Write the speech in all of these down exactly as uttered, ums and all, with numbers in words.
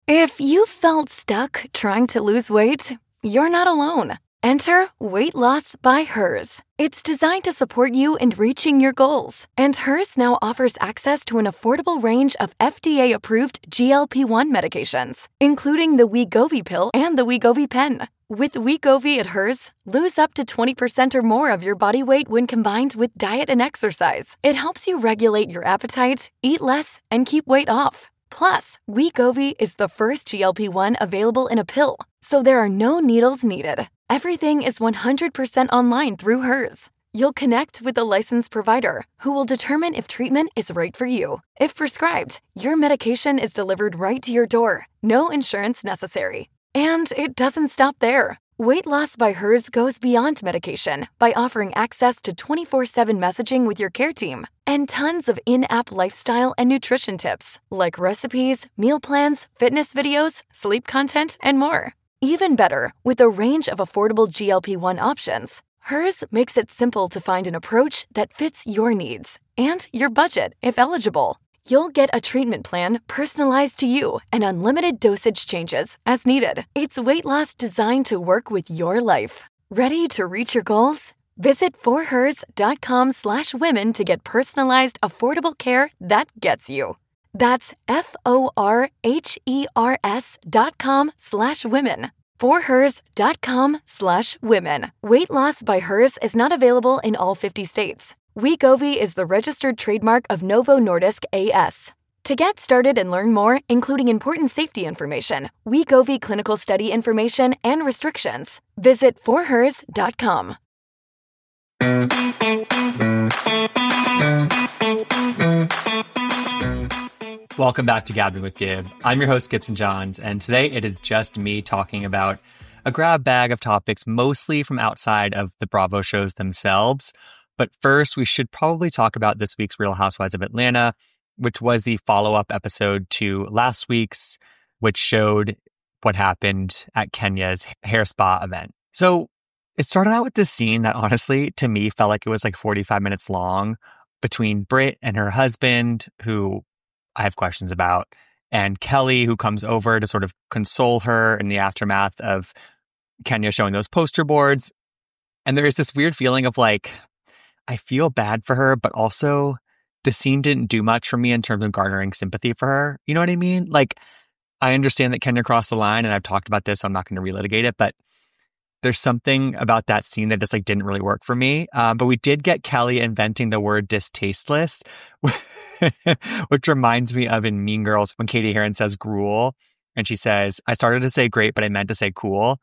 If you felt stuck trying to lose weight, you're not alone. Enter Weight Loss by Hers. It's designed to support you in reaching your goals. And Hers now offers access to an affordable range of F D A-approved G L P one medications, including the Wegovy pill and the Wegovy pen. With Wegovy at Hers, lose up to twenty percent or more of your body weight when combined with diet and exercise. It helps you regulate your appetite, eat less, and keep weight off. Plus, Wegovy is the first G L P one available in a pill, so there are no needles needed. Everything is one hundred percent online through Hers. You'll connect with a licensed provider who will determine if treatment is right for you. If prescribed, your medication is delivered right to your door. No insurance necessary. And it doesn't stop there. Weight Loss by Hers goes beyond medication by offering access to twenty-four seven messaging with your care team and tons of in-app lifestyle and nutrition tips like recipes, meal plans, fitness videos, sleep content, and more. Even better, with a range of affordable G L P one options, Hers makes it simple to find an approach that fits your needs and your budget if eligible. You'll get a treatment plan personalized to you and unlimited dosage changes as needed. It's weight loss designed to work with your life. Ready to reach your goals? Visit forhers.com slash women to get personalized, affordable care that gets you. That's F-O-R-H-E-R-S dot com slash women. forhers.com slash women. Weight Loss by Hers is not available in all fifty states. Wegovy is the registered trademark of Novo Nordisk A S. To get started and learn more, including important safety information, Wegovy clinical study information, and restrictions, visit forhers dot com. Welcome back to Gabbing with Gib. I'm your host, Gibson Johns, and today it is just me talking about a grab bag of topics mostly from outside of the Bravo shows themselves. But first, we should probably talk about this week's Real Housewives of Atlanta, which was the follow-up episode to last week's, which showed what happened at Kenya's hair spa event. So it started out with this scene that honestly, to me, felt like it was like forty-five minutes long between Britt and her husband, who I have questions about, and Kelly, who comes over to sort of console her in the aftermath of Kenya showing those poster boards. And there is this weird feeling of like, I feel bad for her, but also the scene didn't do much for me in terms of garnering sympathy for her. You know what I mean? Like, I understand that Kenya crossed the line, and I've talked about this, so I'm not going to relitigate it, but there's something about that scene that just like didn't really work for me. Uh, but we did get Kelly inventing the word distasteless, which reminds me of in Mean Girls when Katie Heron says gruel, and she says, I started to say great, but I meant to say cool.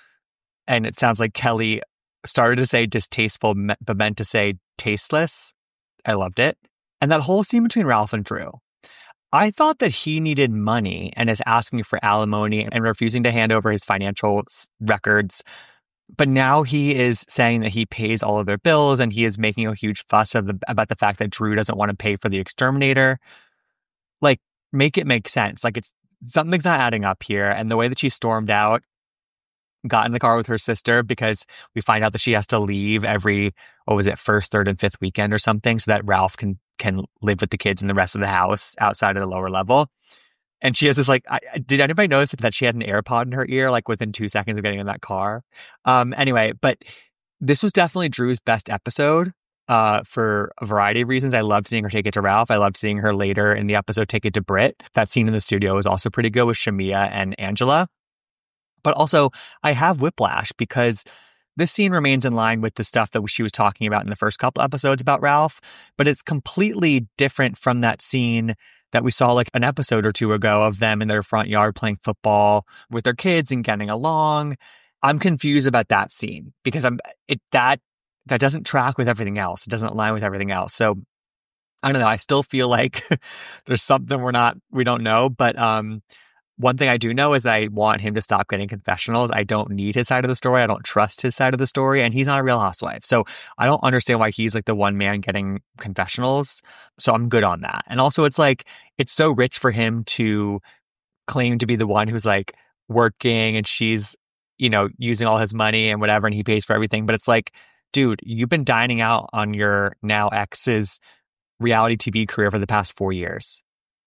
And it sounds like Kelly started to say distasteful, but meant to say tasteless. I loved it. And that whole scene between Ralph and Drew. I thought that he needed money and is asking for alimony and refusing to hand over his financial records. But now he is saying that he pays all of their bills, and he is making a huge fuss of the, about the fact that Drew doesn't want to pay for the exterminator. Like, make it make sense. Like, it's something's not adding up here. And the way that she stormed out, got in the car with her sister, because we find out that she has to leave every, what was it, first, third, and fifth weekend or something, so that Ralph can can live with the kids in the rest of the house outside of the lower level. And she has this like, I, did anybody notice that she had an AirPod in her ear like within two seconds of getting in that car? Um, anyway, but this was definitely Drew's best episode uh, for a variety of reasons. I loved seeing her take it to Ralph. I loved seeing her later in the episode take it to Britt. That scene in the studio was also pretty good with Shamia and Angela. But also, I have whiplash because this scene remains in line with the stuff that she was talking about in the first couple episodes about Ralph, but it's completely different from that scene that we saw like an episode or two ago of them in their front yard playing football with their kids and getting along. I'm confused about that scene because I'm it that that doesn't track with everything else. It doesn't align with everything else. So I don't know. I still feel like there's something we're not we don't know, but um. One thing I do know is that I want him to stop getting confessionals. I don't need his side of the story. I don't trust his side of the story. And he's not a Real Housewife. So I don't understand why he's like the one man getting confessionals. So I'm good on that. And also it's like, it's so rich for him to claim to be the one who's like working and she's, you know, using all his money and whatever, and he pays for everything. But it's like, dude, you've been dining out on your now ex's reality T V career for the past four years.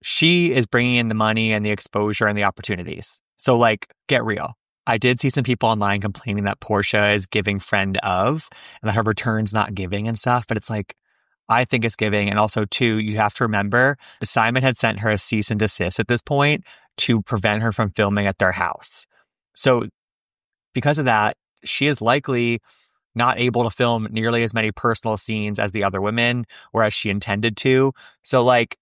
she is bringing in the money and the exposure and the opportunities. So like, get real. I did see some people online complaining that Porsha is giving friend of and that her return's not giving and stuff. But it's like, I think it's giving. And also, too, you have to remember Simon had sent her a cease and desist at this point to prevent her from filming at their house. So because of that, she is likely not able to film nearly as many personal scenes as the other women or as she intended to. So like,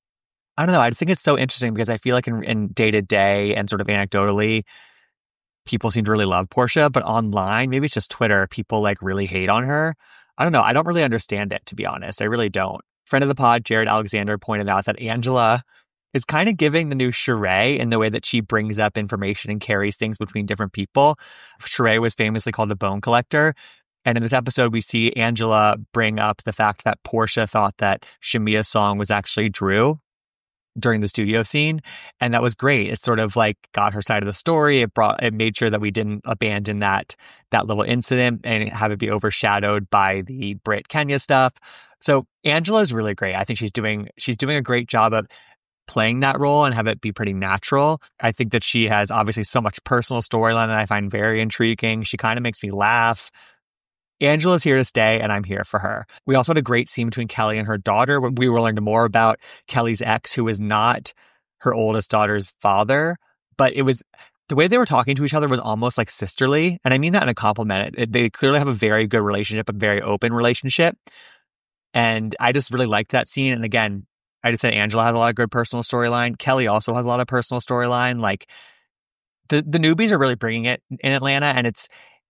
I don't know. I think it's so interesting because I feel like in, in day-to-day and sort of anecdotally, people seem to really love Porsha, but online, maybe it's just Twitter, people like really hate on her. I don't know. I don't really understand it, to be honest. I really don't. Friend of the pod, Jared Alexander, pointed out that Angela is kind of giving the new Sheree in the way that she brings up information and carries things between different people. Sheree was famously called the Bone Collector. And in this episode, we see Angela bring up the fact that Porsha thought that Shamia's song was actually Drew during the studio scene. And that was great. It sort of like got her side of the story. It brought, it made sure that we didn't abandon that, that little incident and have it be overshadowed by the Brit Kenya stuff. So Angela is really great. I think she's doing, she's doing a great job of playing that role and have it be pretty natural. I think that she has obviously so much personal storyline that I find very intriguing. She kind of makes me laugh. Angela's here to stay, and I'm here for her. We also had a great scene between Kelly and her daughter. We were learning more about Kelly's ex, who was not her oldest daughter's father, but it was the way they were talking to each other was almost like sisterly. And I mean that in a compliment. It, they clearly have a very good relationship, a very open relationship. And I just really liked that scene. And again, I just said Angela has a lot of good personal storyline. Kelly also has a lot of personal storyline. Like the, the newbies are really bringing it in Atlanta, and it's,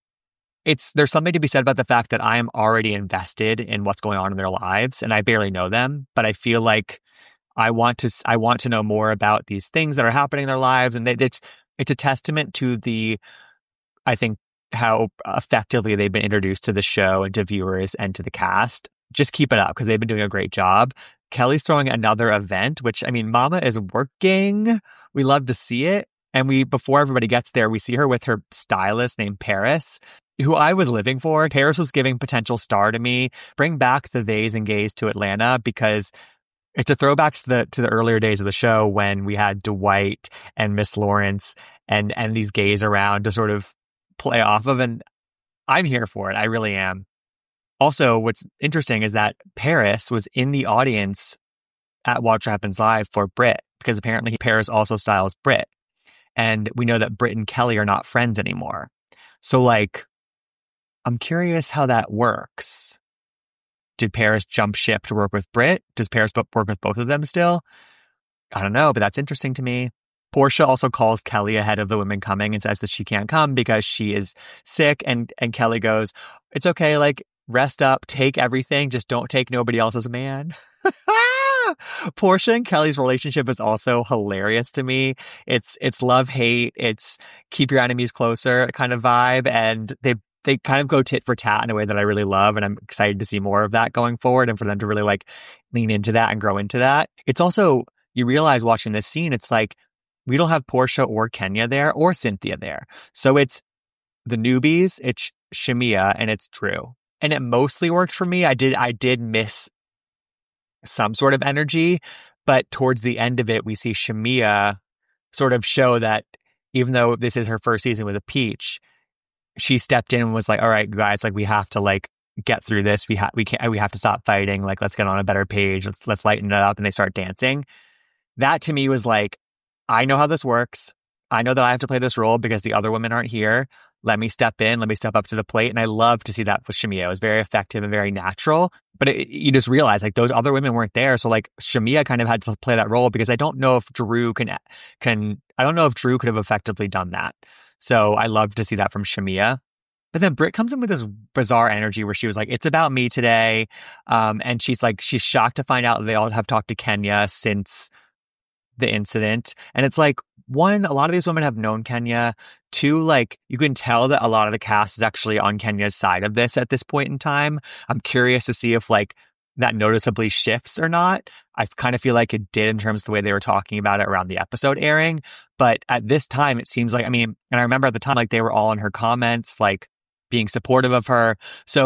It's there's something to be said about the fact that I am already invested in what's going on in their lives, and I barely know them, but I feel like I want to I want to know more about these things that are happening in their lives, and it's it's a testament to the I think how effectively they've been introduced to the show and to viewers and to the cast. Just keep it up because they've been doing a great job. Kelly's throwing another event, which I mean, Mama is working. We love to see it. And we, before everybody gets there, we see her with her stylist named Paris, who I was living for. Paris was giving potential star to me. Bring back the theys and gays to Atlanta because it's a throwback to the to the earlier days of the show when we had Dwight and Miss Lawrence and and these gays around to sort of play off of. And I'm here for it. I really am. Also, what's interesting is that Paris was in the audience at Watch What Happens Live for Brit because apparently Paris also styles Brit. And we know that Brit and Kelly are not friends anymore. So like, I'm curious how that works. Did Paris jump ship to work with Brit? Does Paris work with both of them still? I don't know, but that's interesting to me. Porsha also calls Kelly ahead of the women coming and says that she can't come because she is sick. And, and Kelly goes, it's okay, like, rest up, take everything, just don't take nobody else's man. Porsha and Kelly's relationship is also hilarious to me. It's it's love-hate, it's keep your enemies closer kind of vibe, and they they kind of go tit for tat in a way that I really love, and I'm excited to see more of that going forward and for them to really like lean into that and grow into that. It's also, you realize watching this scene, it's like we don't have Porsha or Kenya there or Cynthia there. So it's the newbies, it's Shamia, and it's Drew. And it mostly worked for me. I did I did miss some sort of energy, but towards the end of it, we see Shamia sort of show that even though this is her first season with a peach, she stepped in and was like, all right, guys, like we have to like get through this. We have, we can't, we have to stop fighting. Like, let's get on a better page. Let's, let's lighten it up. And they start dancing. That to me was like, I know how this works. I know that I have to play this role because the other women aren't here. Let me step in. Let me step up to the plate. And I love to see that with Shamia. It was very effective and very natural. But it, you just realize like those other women weren't there. So like Shamia kind of had to play that role because I don't know if Drew can, can, I don't know if Drew could have effectively done that. So I love to see that from Shamia. But then Britt comes in with this bizarre energy where she was like, it's about me today. Um, and she's like, she's shocked to find out that they all have talked to Kenya since the incident. And it's like, one, a lot of these women have known Kenya. Two, like, you can tell that a lot of the cast is actually on Kenya's side of this at this point in time. I'm curious to see if, like, that noticeably shifts or not. I kind of feel like it did in terms of the way they were talking about it around the episode airing. But at this time, it seems like, I mean, and I remember at the time, like, they were all in her comments, like, being supportive of her. So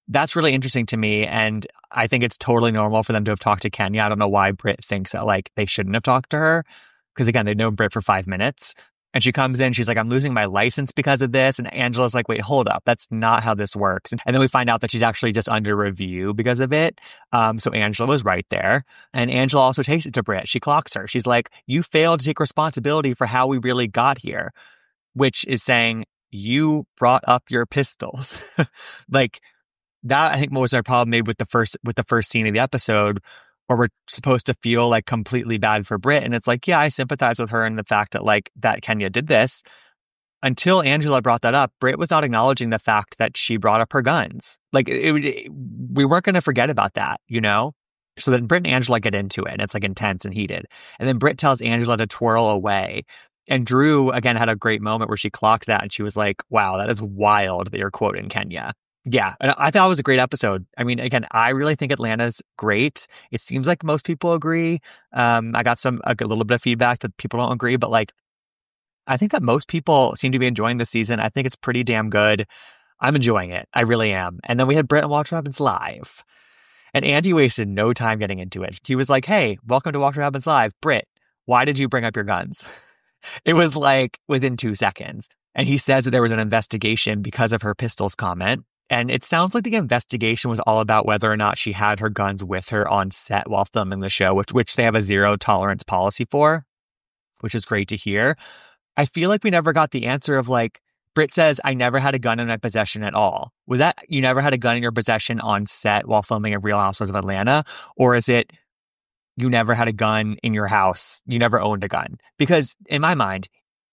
that's really interesting to me. And I think it's totally normal for them to have talked to Kenya. I don't know why Britt thinks that like they shouldn't have talked to her. Because again, they've known Britt for five minutes. And she comes in, she's like, I'm losing my license because of this. And Angela's like, wait, hold up. That's not how this works. And then we find out that she's actually just under review because of it. Um, so Angela was right there. And Angela also takes it to Britt. She clocks her. She's like, you failed to take responsibility for how we really got here, which is saying you brought up your pistols. Like that, I think was my problem maybe with the first, with the first scene of the episode, where we're supposed to feel like completely bad for Britt. And it's like, yeah, I sympathize with her in the fact that like that Kenya did this. Until Angela brought that up, Britt was not acknowledging the fact that she brought up her guns. Like it, it, we weren't going to forget about that, you know? So then Britt and Angela get into it and it's like intense and heated. And then Britt tells Angela to twirl away. And Drew, again, had a great moment where she clocked that and she was like, wow, that is wild that you're quoting Kenya. Yeah, and I thought it was a great episode. I mean, again, I really think Atlanta's great. It seems like most people agree. Um, I got some a little bit of feedback that people don't agree, but like, I think that most people seem to be enjoying the season. I think it's pretty damn good. I'm enjoying it. I really am. And then we had Britt and Watch What Happens Live. And Andy wasted no time getting into it. He was like, hey, welcome to Watch What Happens Live. Britt, why did you bring up your guns? It was like within two seconds. And he says that there was an investigation because of her pistols comment. And it sounds like the investigation was all about whether or not she had her guns with her on set while filming the show, which, which they have a zero tolerance policy for, which is great to hear. I feel like we never got the answer of like, Britt says, I never had a gun in my possession at all. Was that you never had a gun in your possession on set while filming a Real Housewives of Atlanta? Or is it you never had a gun in your house? You never owned a gun? Because in my mind,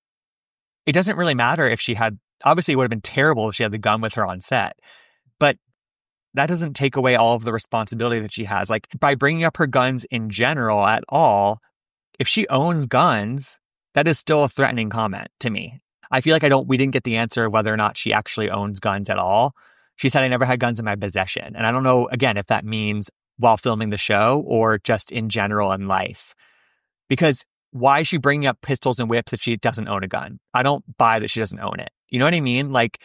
it doesn't really matter if she had. Obviously, it would have been terrible if she had the gun with her on set, but that doesn't take away all of the responsibility that she has. Like by bringing up her guns in general at all, if she owns guns, that is still a threatening comment to me. I feel like I don't, we didn't get the answer of whether or not she actually owns guns at all. She said, I never had guns in my possession. And I don't know, again, if that means while filming the show or just in general in life. Because why is she bringing up pistols and whips if she doesn't own a gun? I don't buy that she doesn't own it. You know what I mean? Like,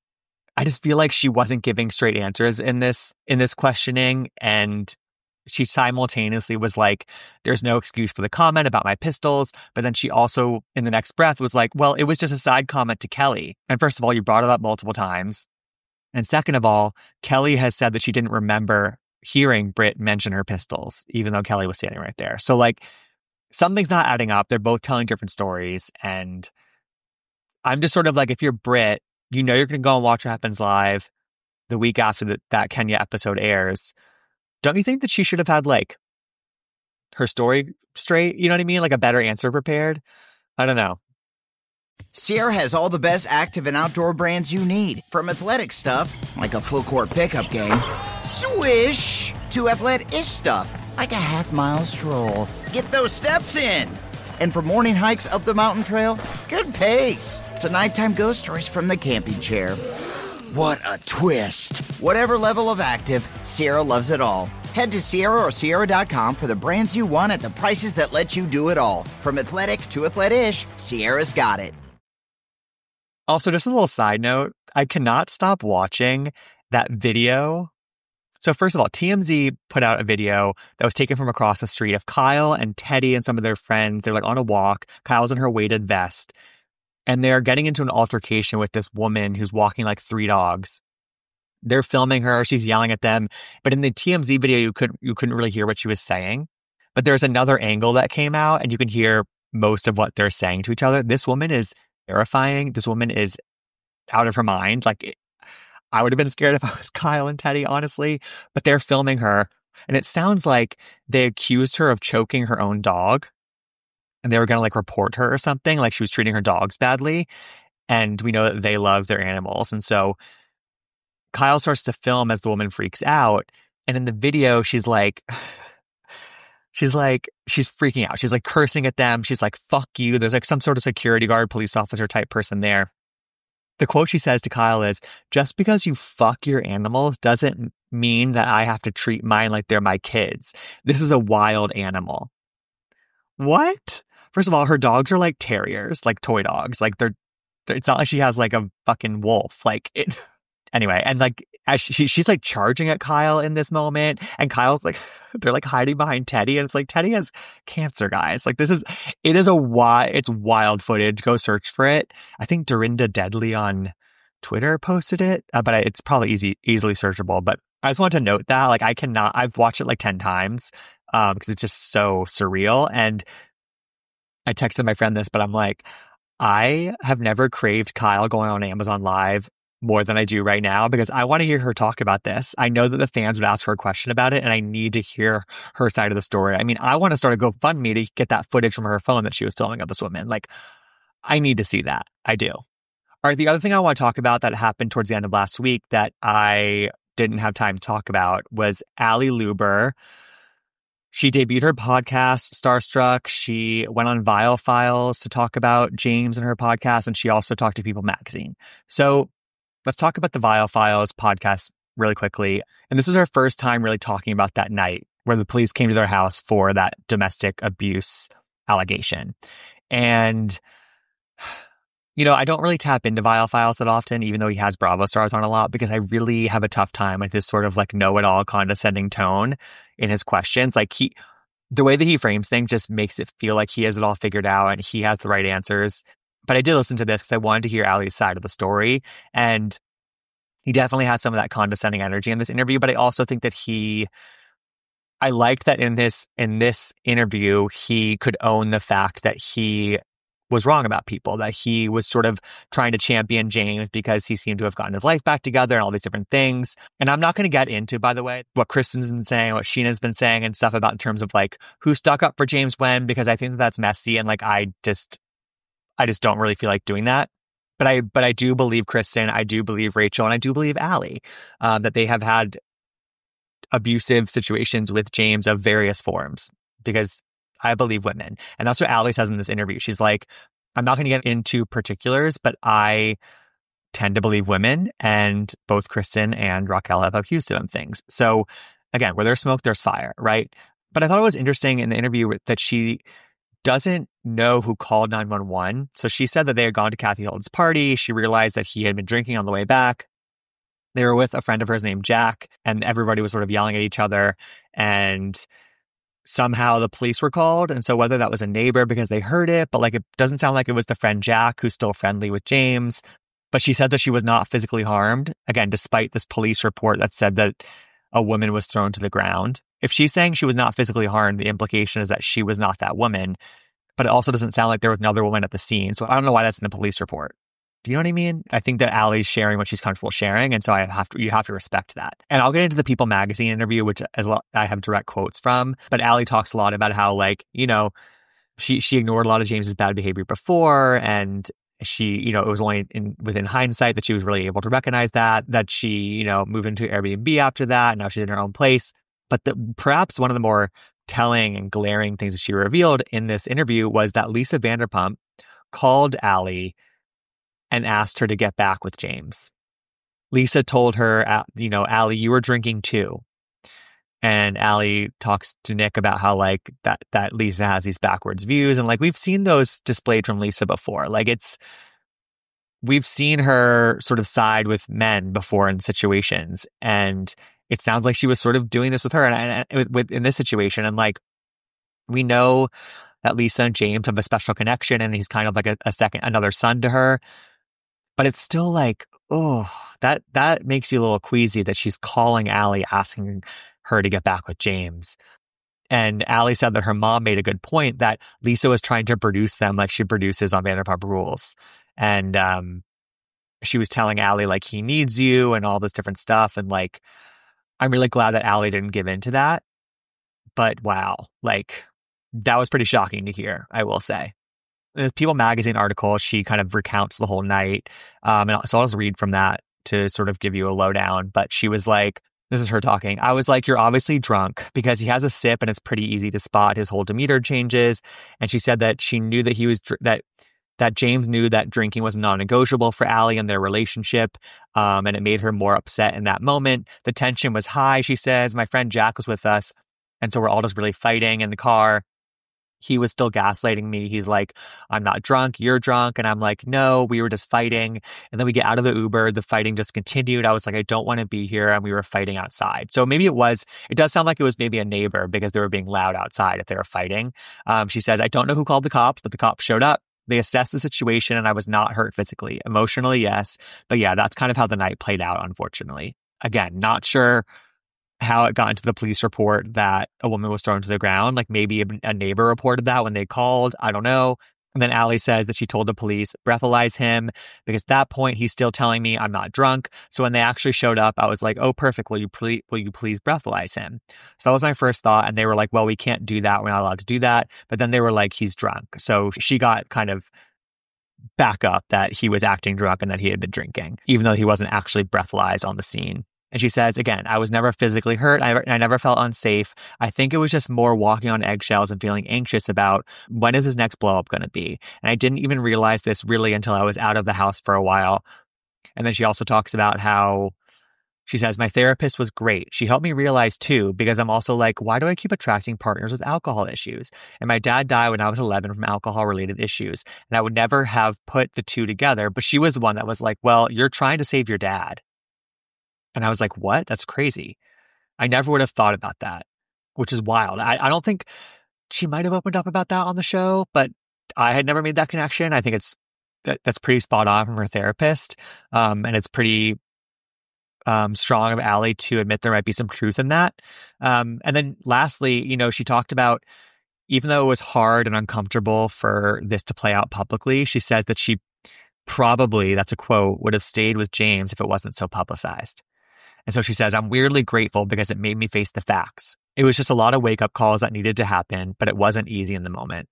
I just feel like she wasn't giving straight answers in this, in this questioning. And she simultaneously was like, there's no excuse for the comment about my pistols. But then she also, in the next breath, was like, well, it was just a side comment to Kelly. And first of all, you brought it up multiple times. And second of all, Kelly has said that she didn't remember hearing Britt mention her pistols, even though Kelly was standing right there. So like, something's not adding up. They're both telling different stories. And I'm just sort of like, if you're Britt, you know you're going to go and watch What Happens Live the week after the, that Kenya episode airs. Don't you think that she should have had, like, her story straight? You know what I mean? Like a better answer prepared? I don't know. Sierra has all the best active and outdoor brands you need. From athletic stuff, like a full court pickup game, swish, to athlete-ish stuff, like a half mile stroll. Get those steps in. And for morning hikes up the mountain trail, good pace. To nighttime ghost stories from the camping chair. What a twist. Whatever level of active, Sierra loves it all. Head to Sierra or Sierra dot com for the brands you want at the prices that let you do it all. From athletic to athlete-ish, Sierra's got it. Also, just a little side note, I cannot stop watching that video. So first of all, T M Z put out a video that was taken from across the street of Kyle and Teddy and some of their friends. They're like on a walk. Kyle's in her weighted vest. And they're getting into an altercation with this woman who's walking like three dogs. They're filming her. She's yelling at them. But in the T M Z video, you couldn't, you couldn't really hear what she was saying. But there's another angle that came out and you can hear most of what they're saying to each other. This woman is terrifying. This woman is out of her mind. Like, it, I would have been scared if I was Kyle and Teddy, honestly. But they're filming her. And it sounds like they accused her of choking her own dog. And they were going to like report her or something. Like she was treating her dogs badly. And we know that they love their animals. And so Kyle starts to film as the woman freaks out. And in the video, she's like, she's like, she's freaking out. She's like cursing at them. She's like, fuck you. There's like some sort of security guard, police officer type person there. The quote she says to Kyle is, just because you fuck your animals doesn't mean that I have to treat mine like they're my kids. This is a wild animal. What? First of all, her dogs are like terriers, like toy dogs. Like they're, they're it's not like she has like a fucking wolf. Like it, anyway. And like, as she, she's like charging at Kyle in this moment, and Kyle's like, they're like hiding behind Teddy, and it's like, Teddy has cancer, guys. Like, this is, it is a wild, it's wild footage. Go search for it. I think Dorinda Deadly on Twitter posted it, uh, but I, it's probably easy, easily searchable. But I just want to note that, like, I cannot, I've watched it like ten times, um, because it's just so surreal. And I texted my friend this, but I'm like, I have never craved Kyle going on Amazon Live more than I do right now, because I want to hear her talk about this. I know that the fans would ask her a question about it, and I need to hear her side of the story. I mean, I want to start a GoFundMe to get that footage from her phone that she was filming of this woman. Like, I need to see that. I do. All right, the other thing I want to talk about that happened towards the end of last week that I didn't have time to talk about was Ali Luber. She debuted her podcast, Starstruck. She went on Viall Files to talk about James and her podcast, and she also talked to People Magazine. So let's talk about the Viall Files podcast really quickly. And this is her first time really talking about that night where the police came to their house for that domestic abuse allegation. And, you know, I don't really tap into Viall Files that often, even though he has Bravo stars on a lot, because I really have a tough time with his sort of like know-it-all condescending tone in his questions. Like, he, the way that he frames things just makes it feel like he has it all figured out and he has the right answers. But I did listen to this because I wanted to hear Ali's side of the story. And he definitely has some of that condescending energy in this interview. But I also think that he, I liked that in this, in this interview, he could own the fact that he was wrong about people, that he was sort of trying to champion James because he seemed to have gotten his life back together and all these different things. And I'm not going to get into, by the way, what Kristen's been saying, what Sheena's been saying and stuff about in terms of like who stuck up for James when, because I think that that's messy. And like, I just, I just don't really feel like doing that. But I, but I do believe Kristen, I do believe Rachel, and I do believe Ali, uh, that they have had abusive situations with James of various forms, because I believe women. And that's what Ali says in this interview. She's like, I'm not going to get into particulars, but I tend to believe women, and both Kristen and Raquel have accused him of things. So again, where there's smoke, there's fire, right? But I thought it was interesting in the interview that she doesn't know who called nine one one. So she said that they had gone to Kathy Hilton's party. She realized that he had been drinking on the way back. They were with a friend of hers named Jack, and everybody was sort of yelling at each other. And somehow the police were called. And so whether that was a neighbor because they heard it, but like, it doesn't sound like it was the friend Jack who's still friendly with James. But she said that she was not physically harmed. Again, despite this police report that said that a woman was thrown to the ground. If she's saying she was not physically harmed, the implication is that she was not that woman. But it also doesn't sound like there was another woman at the scene. So I don't know why that's in the police report. Do you know what I mean? I think that Ali's sharing what she's comfortable sharing. And so I have to, you have to respect that. And I'll get into the People Magazine interview, which as well, I have direct quotes from. But Ali talks a lot about how, like, you know, she, she ignored a lot of James's bad behavior before. And she, you know, it was only in within hindsight that she was really able to recognize that, that she, you know, moved into Airbnb after that. And now she's in her own place. But the, perhaps one of the more telling and glaring things that she revealed in this interview was that Lisa Vanderpump called Ali and asked her to get back with James. Lisa told her, you know, Ali, you were drinking too. And Ali talks to Nick about how, like, that, that Lisa has these backwards views. And, like, we've seen those displayed from Lisa before. Like, it's, we've seen her sort of side with men before in situations. And it sounds like she was sort of doing this with her and, and with, with in this situation. And, like, we know that Lisa and James have a special connection, and he's kind of like a, a second, another son to her. But it's still like, oh, that that makes you a little queasy that she's calling Ali, asking her to get back with James. And Ali said that her mom made a good point that Lisa was trying to produce them like she produces on Vanderpump Rules. And um, she was telling Ali, like, he needs you and all this different stuff. And, like, I'm really glad that Ali didn't give in to that. But wow, like, that was pretty shocking to hear, I will say. In this People Magazine article, she kind of recounts the whole night. Um, and so I'll just read from that to sort of give you a lowdown. But she was like, this is her talking. I was like, you're obviously drunk, because he has a sip and it's pretty easy to spot. His whole demeanor changes. And she said that she knew that he was, that that James knew that drinking was non-negotiable for Ali and their relationship. Um, and it made her more upset in that moment. The tension was high, she says. My friend Jack was with us. And so we're all just really fighting in the car. he was still gaslighting me. He's like, I'm not drunk, you're drunk. And I'm like, no, we were just fighting. And then we get out of the Uber, the fighting just continued. I was like, I don't want to be here. And we were fighting outside. So maybe it was, it does sound like it was maybe a neighbor because they were being loud outside if they were fighting. Um, she says, I don't know who called the cops, but the cops showed up. They assessed the situation and I was not hurt physically. Emotionally, yes. But yeah, that's kind of how the night played out, unfortunately. Again, not sure how it got into the police report that a woman was thrown to the ground. Like maybe a neighbor reported that when they called. I don't know. And then Allie says that she told the police, breathalyze him, because at that point he's still telling me I'm not drunk. So when they actually showed up, I was like, oh, perfect. Will you please, will you please breathalyze him? So that was my first thought. And they were like, well, we can't do that. We're not allowed to do that. But then they were like, he's drunk. So she got kind of back up that he was acting drunk and that he had been drinking, even though he wasn't actually breathalyzed on the scene. And she says, again, I was never physically hurt. I, I never felt unsafe. I think it was just more walking on eggshells and feeling anxious about when is his next blow up going to be. And I didn't even realize this really until I was out of the house for a while. And then she also talks about how she says, my therapist was great. She helped me realize too, because I'm also like, why do I keep attracting partners with alcohol issues? And my dad died when I was eleven from alcohol related issues. And I would never have put the two together. But she was the one that was like, well, you're trying to save your dad. And I was like, what? That's crazy. I never would have thought about that, which is wild. I, I don't think she might have opened up about that on the show, but I had never made that connection. I think it's that, that's pretty spot on from her therapist. Um, and it's pretty um, strong of Allie to admit there might be some truth in that. Um, and then lastly, you know, she talked about, even though it was hard and uncomfortable for this to play out publicly, she says that she probably, that's a quote, would have stayed with James if it wasn't so publicized. And so she says, I'm weirdly grateful because it made me face the facts. It was just a lot of wake-up calls that needed to happen, but it wasn't easy in the moment.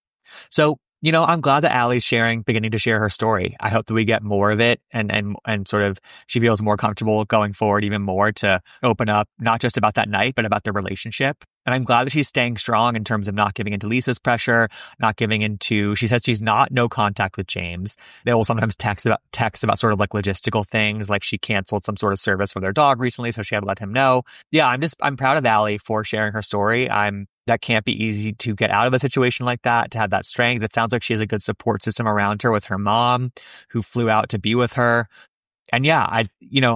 So, you know, I'm glad that Allie's sharing, beginning to share her story. I hope that we get more of it and and and sort of she feels more comfortable going forward even more to open up, not just about that night, but about their relationship. And I'm glad that she's staying strong in terms of not giving into Lisa's pressure, not giving into, she says she's not no contact with James. They will sometimes text about, text about sort of like logistical things, like she canceled some sort of service for their dog recently, so she had to let him know. Yeah, I'm just, I'm proud of Allie for sharing her story. I'm, that can't be easy to get out of a situation like that, to have that strength. It sounds like she has a good support system around her with her mom, who flew out to be with her. And yeah, I, you know,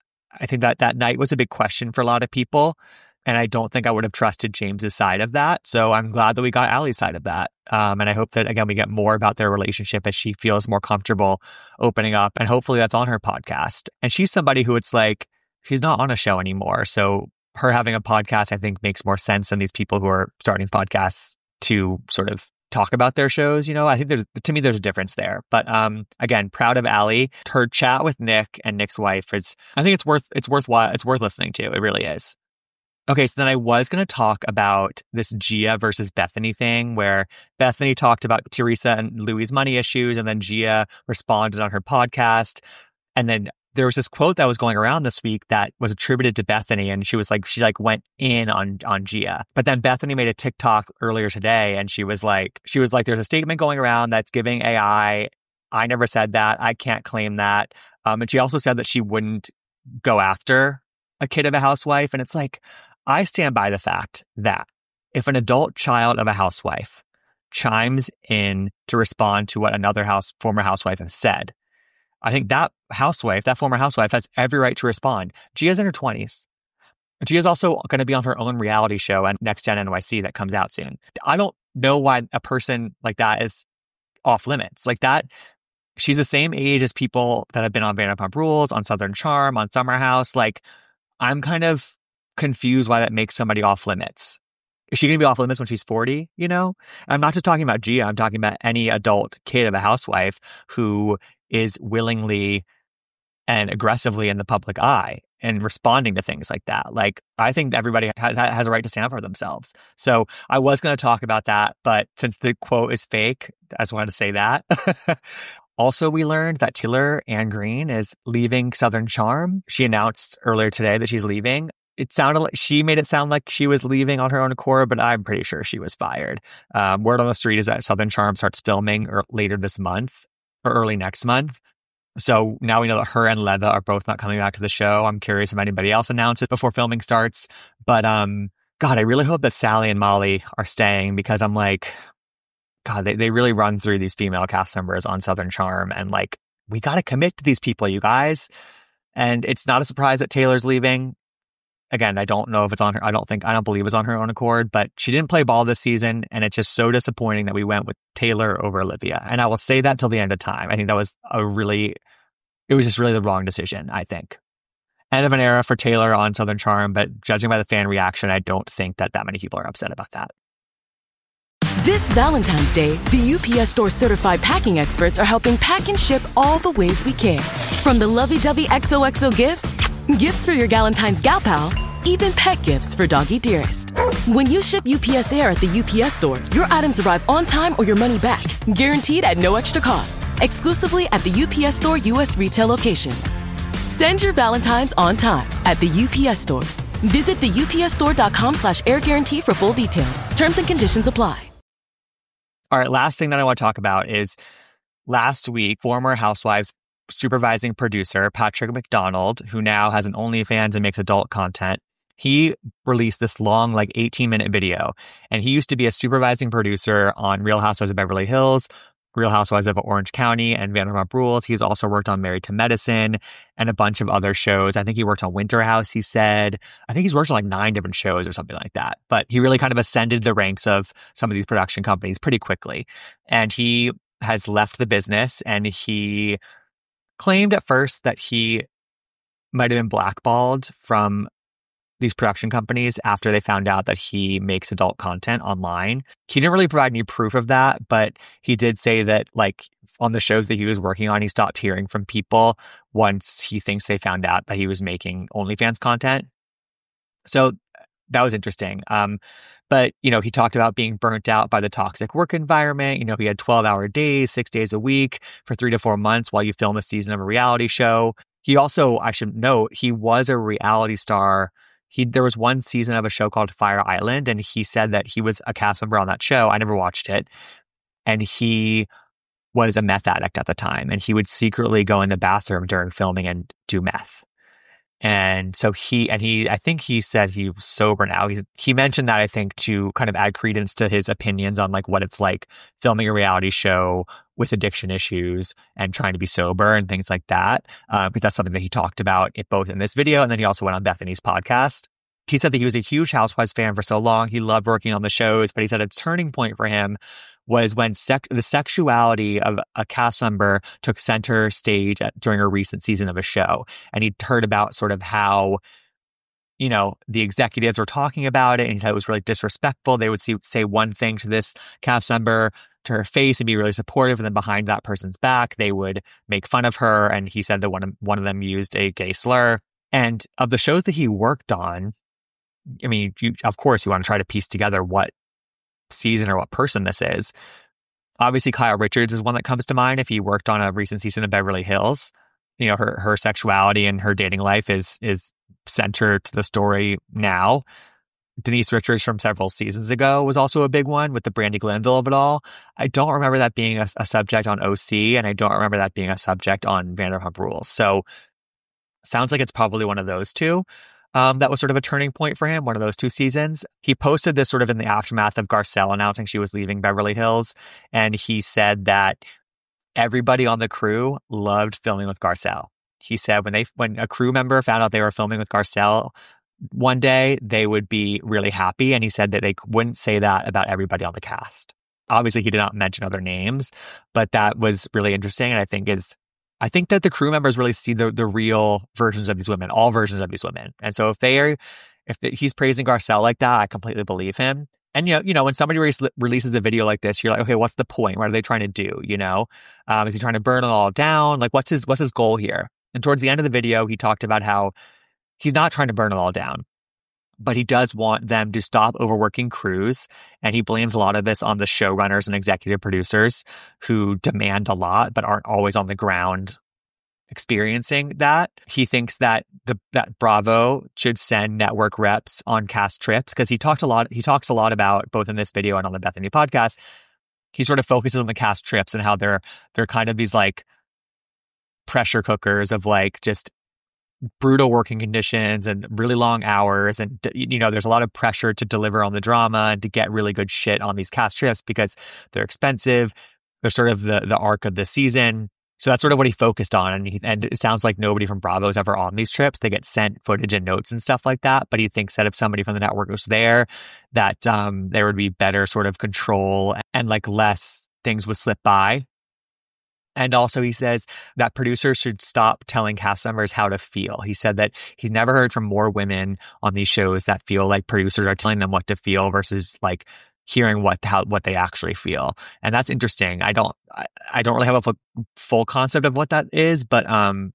I think that that night was a big question for a lot of people. And I don't think I would have trusted James's side of that. So I'm glad that we got Allie's side of that. Um, and I hope that, again, we get more about their relationship as she feels more comfortable opening up. And hopefully that's on her podcast. And she's somebody who it's like, she's not on a show anymore. So her having a podcast, I think, makes more sense than these people who are starting podcasts to sort of talk about their shows. You know, I think there's, to me, there's a difference there. But um, again, proud of Allie. Her chat with Nick and Nick's wife is, I think it's worth, it's worthwhile. It's worth listening to. It really is. Okay, so then I was going to talk about this Gia versus Bethany thing where Bethany talked about Teresa and Louis' money issues, and then Gia responded on her podcast. And then there was this quote that was going around this week that was attributed to Bethany, and she was like, she like went in on on Gia. But then Bethany made a TikTok earlier today, and she was like, she was like, there's a statement going around that's giving A I. I never said that. I can't claim that. Um, and she also said that she wouldn't go after a kid of a housewife. And it's like, I stand by the fact that if an adult child of a housewife chimes in to respond to what another house former housewife has said, I think that housewife, that former housewife, has every right to respond. Gia's in her twenties. Gia's also going to be on her own reality show at Next Gen N Y C that comes out soon. I don't know why a person like that is off limits. Like that, she's the same age as people that have been on Vanderpump Rules, on Southern Charm, on Summer House. Like, I'm kind of confused why that makes somebody off limits. Is she going to be off limits when she's forty? You know, I'm not just talking about Gia. I'm talking about any adult kid of a housewife who is willingly and aggressively in the public eye and responding to things like that. Like, I think everybody has, has a right to stand up for themselves. So I was going to talk about that, but since the quote is fake, I just wanted to say that. Also, we learned that Taylor Ann Green is leaving Southern Charm. She announced earlier today that she's leaving. It sounded like she made it sound like she was leaving on her own accord, but I'm pretty sure she was fired. Um, word on the street is that Southern Charm starts filming er- later this month or early next month. So now we know that her and Leva are both not coming back to the show. I'm curious if anybody else announces before filming starts. But um, God, I really hope that Sally and Molly are staying, because I'm like, God, they, they really run through these female cast members on Southern Charm. And like, we got to commit to these people, you guys. And it's not a surprise that Taylor's leaving. Again, I don't know if it's on her. I don't think, I don't believe it's on her own accord, but she didn't play ball this season. And it's just so disappointing that we went with Taylor over Olivia. And I will say that till the end of time. I think that was a really, it was just really the wrong decision, I think. End of an era for Taylor on Southern Charm, but judging by the fan reaction, I don't think that that many people are upset about that. This Valentine's Day, the U P S Store certified packing experts are helping pack and ship all the ways we care. From the lovey-dovey X O X O gifts, gifts for your Galentine's gal pal, even pet gifts for doggy dearest. When you ship U P S Air at the U P S Store, your items arrive on time or your money back, guaranteed at no extra cost, exclusively at the U P S Store U S retail locations. Send your Valentine's on time at the U P S Store. Visit the upsstore.com slash air guarantee for full details. Terms and conditions apply. All right, last thing that I want to talk about is last week, former Housewives supervising producer Patrick McDonald, who now has an OnlyFans and makes adult content, he released this long, like eighteen minute video. And he used to be a supervising producer on Real Housewives of Beverly Hills, Real Housewives of Orange County, and Vanderpump Rules. He's also worked on Married to Medicine and a bunch of other shows. I think he worked on Winter House, he said. I think he's worked on like nine different shows or something like that. But he really kind of ascended the ranks of some of these production companies pretty quickly. And he has left the business, and he claimed at first that he might have been blackballed from these production companies after they found out that he makes adult content online. He didn't really provide any proof of that, but he did say that like on the shows that he was working on, he stopped hearing from people once he thinks they found out that he was making OnlyFans content. So that was interesting. Um, but, you know, he talked about being burnt out by the toxic work environment. You know, he had twelve hour days, six days a week for three to four months while you film a season of a reality show. He also, I should note, he was a reality star. He there was one season of a show called Fire Island, and he said that he was a cast member on that show. I never watched it. And he was a meth addict at the time, and he would secretly go in the bathroom during filming and do meth. And so he, and he, I think he said he was sober now. He's, he mentioned that, I think, to kind of add credence to his opinions on like what it's like filming a reality show with addiction issues and trying to be sober and things like that. Uh, because that's something that he talked about it, both in this video, and then he also went on Bethany's podcast. He said that he was a huge Housewives fan for so long. He loved working on the shows, but he said a turning point for him was when sec- the sexuality of a cast member took center stage at, during a recent season of a show. And he'd heard about sort of how, you know, the executives were talking about it, and he said it was really disrespectful. They would see, say one thing to this cast member to her face and be really supportive, and then behind that person's back, they would make fun of her. And he said that one of, one of them used a gay slur. And of the shows that he worked on, I mean, you, of course, you want to try to piece together what season or what person this is. Obviously, Kyle Richards is one that comes to mind. If he worked on a recent season of Beverly Hills, you know, her her sexuality and her dating life is is centered to the story now. Denise Richards from several seasons ago was also a big one with the Brandi Glanville of it all. I don't remember that being a, a subject on O C, and I don't remember that being a subject on Vanderpump Rules. So sounds like it's probably one of those two. Um, that was sort of a turning point for him, one of those two seasons. He posted this sort of in the aftermath of Garcelle announcing she was leaving Beverly Hills. And he said that everybody on the crew loved filming with Garcelle. He said when they when a crew member found out they were filming with Garcelle one day, they would be really happy. And he said that they wouldn't say that about everybody on the cast. Obviously, he did not mention other names, but that was really interesting. And I think is I think that the crew members really see the the real versions of these women, all versions of these women. And so if they are, if the, he's praising Garcelle like that, I completely believe him. And, you know, you know, when somebody re- releases a video like this, you're like, okay, what's the point? What are they trying to do? You know, um, is he trying to burn it all down? Like, what's his what's his goal here? And towards the end of the video, he talked about how he's not trying to burn it all down, but he does want them to stop overworking crews. And he blames a lot of this on the showrunners and executive producers who demand a lot, but aren't always on the ground experiencing that. He thinks that the that Bravo should send network reps on cast trips, because he talked a lot. He talks a lot about, both in this video and on the Bethany podcast, he sort of focuses on the cast trips and how they're they're kind of these like pressure cookers of like just brutal working conditions and really long hours. And, you know, there's a lot of pressure to deliver on the drama and to get really good shit on these cast trips because they're expensive. They're sort of the, the arc of the season. So that's sort of what he focused on. And, he, and it sounds like nobody from Bravo is ever on these trips. They get sent footage and notes and stuff like that. But he thinks that if somebody from the network was there, that um, there would be better sort of control and like less things would slip by. And also he says that producers should stop telling cast members how to feel. He said that he's never heard from more women on these shows that feel like producers are telling them what to feel versus like hearing what how what they actually feel. And that's interesting. I don't I, I don't really have a f- full concept of what that is, but um,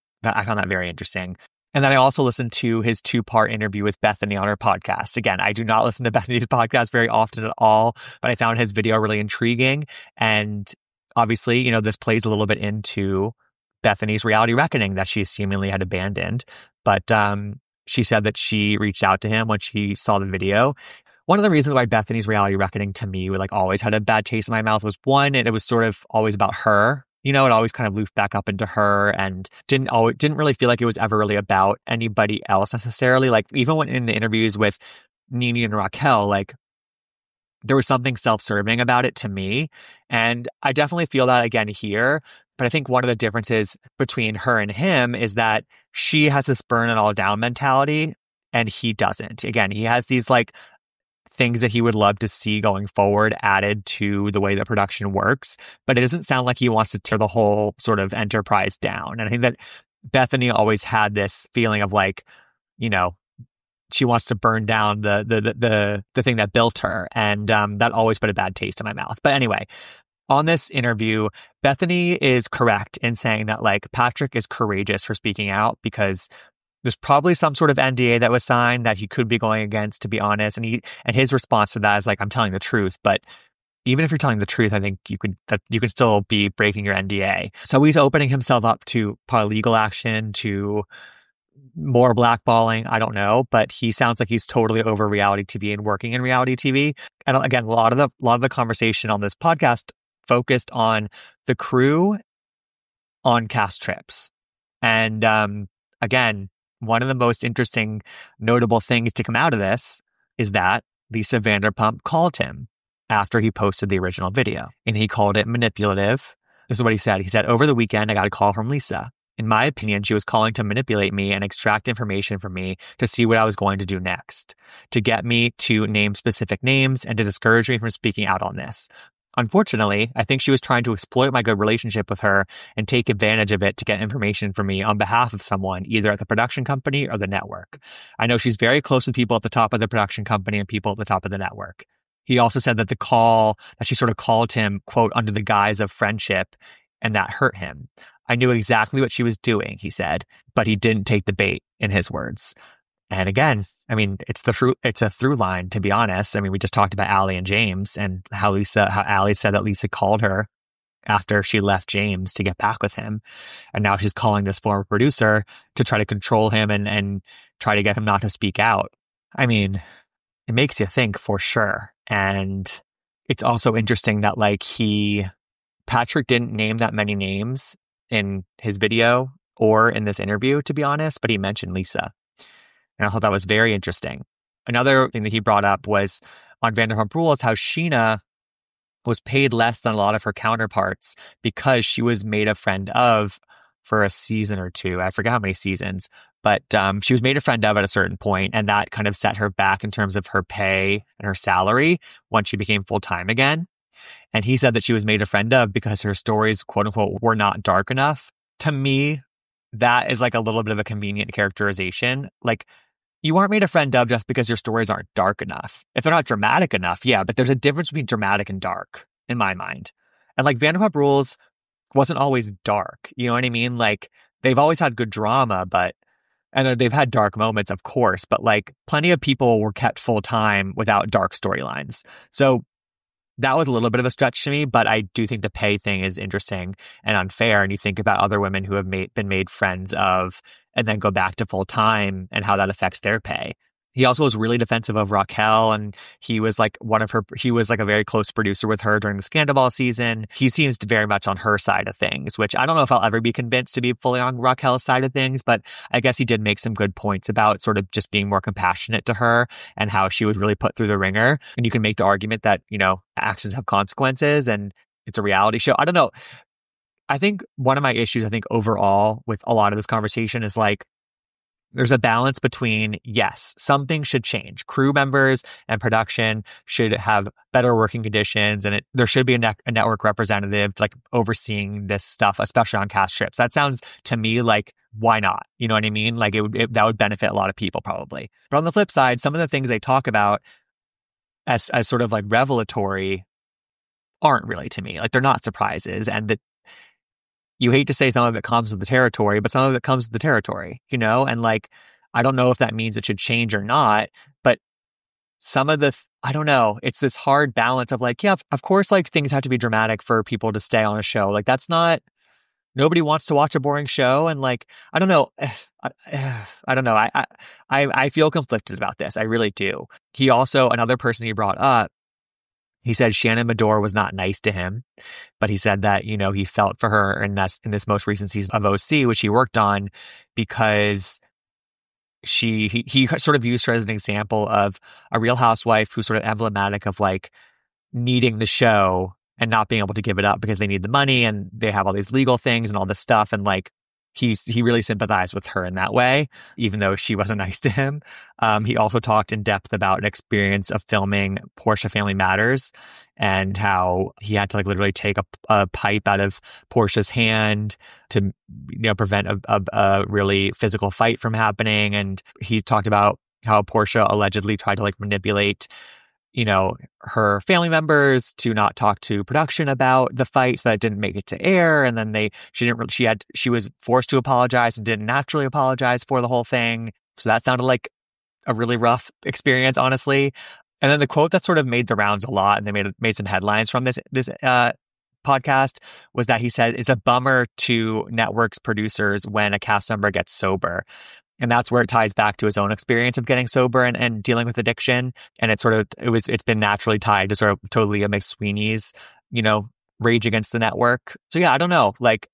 I found that very interesting. And then I also listened to his two-part interview with Bethany on her podcast. Again, I do not listen to Bethany's podcast very often at all, but I found his video really intriguing. And obviously, you know, this plays a little bit into Bethany's reality reckoning that she seemingly had abandoned. But um, she said that she reached out to him when she saw the video. One of the reasons why Bethany's reality reckoning to me like always had a bad taste in my mouth was one, it was sort of always about her. You know, it always kind of looped back up into her and didn't always, didn't really feel like it was ever really about anybody else necessarily. Like even when in the interviews with Nene and Raquel, like there was something self-serving about it to me. And I definitely feel that again here. But I think one of the differences between her and him is that she has this burn it all down mentality and he doesn't. Again, he has these like things that he would love to see going forward added to the way that production works, but it doesn't sound like he wants to tear the whole sort of enterprise down. And I think that Bethany always had this feeling of like, you know, she wants to burn down the the the the, the thing that built her, and um, that always put a bad taste in my mouth. But anyway, on this interview, Bethany is correct in saying that like Patrick is courageous for speaking out because there's probably some sort of N D A that was signed that he could be going against, to be honest. And he and his response to that is like, I'm telling the truth. But even if you're telling the truth, I think you could that you could still be breaking your N D A. So he's opening himself up to probably legal action, to more blackballing. I don't know, but he sounds like he's totally over reality T V and working in reality T V. And again, a lot of the a lot of the conversation on this podcast focused on the crew on cast trips. And um, again, one of the most interesting, notable things to come out of this is that Lisa Vanderpump called him after he posted the original video, and he called it manipulative. This is what he said. He said, over the weekend, I got a call from Lisa. In my opinion, she was calling to manipulate me and extract information from me to see what I was going to do next, to get me to name specific names and to discourage me from speaking out on this. Unfortunately, I think she was trying to exploit my good relationship with her and take advantage of it to get information from me on behalf of someone, either at the production company or the network. I know she's very close with people at the top of the production company and people at the top of the network. He also said that the call, that she sort of called him, quote, under the guise of friendship, and that hurt him. I knew exactly what she was doing, he said, but he didn't take the bait, in his words. And again, I mean, it's the through, it's a through line, to be honest. I mean, we just talked about Allie and James and how Lisa, how Allie said that Lisa called her after she left James to get back with him. And now she's calling this former producer to try to control him and, and try to get him not to speak out. I mean, it makes you think for sure. And it's also interesting that like he, Patrick didn't name that many names in his video or in this interview, to be honest, but he mentioned Lisa. And I thought that was very interesting. Another thing that he brought up was on Vanderpump Rules, how Scheana was paid less than a lot of her counterparts because she was made a friend of for a season or two. I forget how many seasons, but um, she was made a friend of at a certain point, and that kind of set her back in terms of her pay and her salary once she became full-time again. And he said that she was made a friend of because her stories, quote unquote, were not dark enough. To me, that is like a little bit of a convenient characterization. Like, you aren't made a friend of just because your stories aren't dark enough. If they're not dramatic enough, yeah, but there's a difference between dramatic and dark, in my mind. And like Vanderpump Rules wasn't always dark. You know what I mean? Like, they've always had good drama, but, and they've had dark moments, of course, but like plenty of people were kept full time without dark storylines. So that was a little bit of a stretch to me, but I do think the pay thing is interesting and unfair. And you think about other women who have made, been made friends of and then go back to full time and how that affects their pay. He also was really defensive of Raquel, and he was like one of her, he was like a very close producer with her during the Scandal Ball season. He seems very much on her side of things, which I don't know if I'll ever be convinced to be fully on Raquel's side of things, but I guess he did make some good points about sort of just being more compassionate to her and how she was really put through the ringer. And you can make the argument that, you know, actions have consequences and it's a reality show. I don't know. I think one of my issues, I think overall with a lot of this conversation is like, there's a balance between, yes, something should change. Crew members and production should have better working conditions, and it, there should be a, ne- a network representative like overseeing this stuff, especially on cast trips. That sounds to me like, why not? You know what I mean? Like it would it, that would benefit a lot of people probably. But on the flip side, some of the things they talk about as as sort of like revelatory aren't really to me. Like they're not surprises, and that you hate to say some of it comes with the territory, but some of it comes with the territory, you know? And like, I don't know if that means it should change or not, but some of the, th- I don't know, it's this hard balance of like, yeah, of, of course, like things have to be dramatic for people to stay on a show. Like that's not, nobody wants to watch a boring show. And like, I don't know, I, I don't know. I, I, I feel conflicted about this. I really do. He also, another person he brought up, he said Shannon Medore was not nice to him, but he said that, you know, he felt for her in this, in this most recent season of O C, which he worked on, because she, he, he sort of used her as an example of a Real Housewife who's sort of emblematic of like needing the show and not being able to give it up because they need the money and they have all these legal things and all this stuff. And like, He's, he really sympathized with her in that way, even though she wasn't nice to him. Um, he also talked in depth about an experience of filming Portia Family Matters and how he had to like literally take a, a pipe out of Portia's hand to, you know, prevent a, a, a really physical fight from happening. And he talked about how Portia allegedly tried to like manipulate, you know, her family members to not talk to production about the fight so that it didn't make it to air. And then they, she didn't, she had, she was forced to apologize and didn't naturally apologize for the whole thing. So that sounded like a really rough experience, honestly. And then the quote that sort of made the rounds a lot, and they made, made some headlines from this, this, uh, podcast, was that he said, it's a bummer to networks producers when a cast member gets sober. And that's where it ties back to his own experience of getting sober and, and dealing with addiction. And it sort of, it was, it's been naturally tied to sort of totally a McSweeney's, you know, rage against the network. So yeah, I don't know. Like,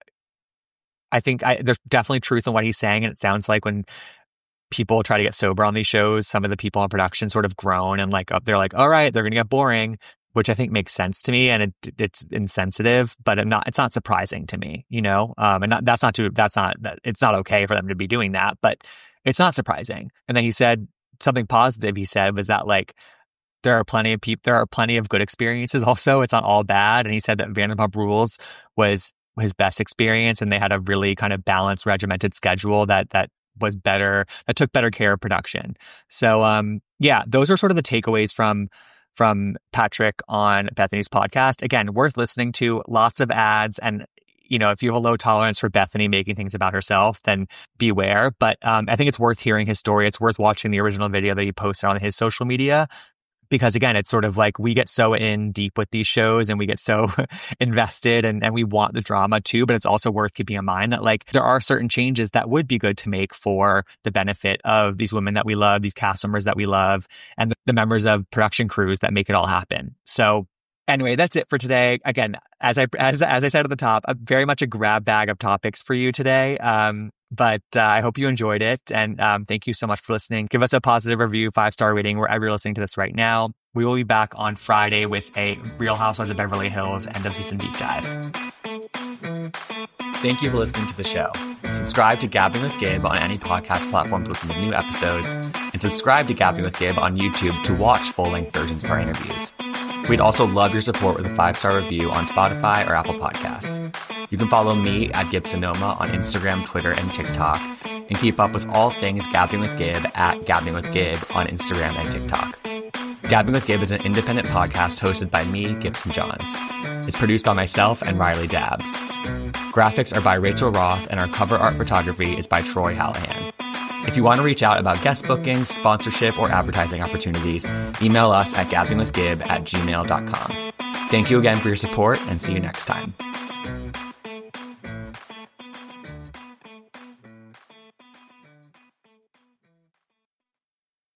I think I, there's definitely truth in what he's saying. And it sounds like when people try to get sober on these shows, some of the people on production sort of groan and like, they're like, all right, they're going to get boring, which I think makes sense to me, and it, it's insensitive, but it not, it's not surprising to me, you know? Um, and not, that's not too, that's not, that it's not okay for them to be doing that, but it's not surprising. And then he said something positive he said was that like, there are plenty of people, there are plenty of good experiences also. It's not all bad. And he said that Vanderpump Rules was his best experience, and they had a really kind of balanced, regimented schedule that, that was better, that took better care of production. So, um, yeah, those are sort of the takeaways from, from Patrick on Bethany's podcast. Again, worth listening to, lots of ads. And, you know, if you have a low tolerance for Bethany making things about herself, then beware. But um, I think it's worth hearing his story. It's worth watching the original video that he posted on his social media. Because again, it's sort of like we get so in deep with these shows and we get so invested and, and we want the drama too. But it's also worth keeping in mind that like there are certain changes that would be good to make for the benefit of these women that we love, these cast members that we love, and the, the members of production crews that make it all happen. So anyway, that's it for today. Again, as I as as I said at the top, a, very much a grab bag of topics for you today. Um, But uh, I hope you enjoyed it. And um, thank you so much for listening. Give us a positive review, five-star rating wherever you're listening to this right now. We will be back on Friday with a Real Housewives of Beverly Hills end of season deep dive. Thank you for listening to the show. Subscribe to Gabbing with Gabe on any podcast platform to listen to new episodes. And subscribe to Gabbing with Gabe on YouTube to watch full-length versions of our interviews. We'd also love your support with a five-star review on Spotify or Apple Podcasts. You can follow me at Gibsonoma on Instagram, Twitter, and TikTok, and keep up with all things Gabbing with Gabe at Gabbing with Gabe on Instagram and TikTok. Gabbing with Gabe is an independent podcast hosted by me, Gibson Johns. It's produced by myself and Riley Dabbs. Graphics are by Rachel Roth, and our cover art photography is by Troy Hallahan. If you want to reach out about guest bookings, sponsorship, or advertising opportunities, email us at gabbingwithgabe at gmail dot com. Thank you again for your support, and see you next time.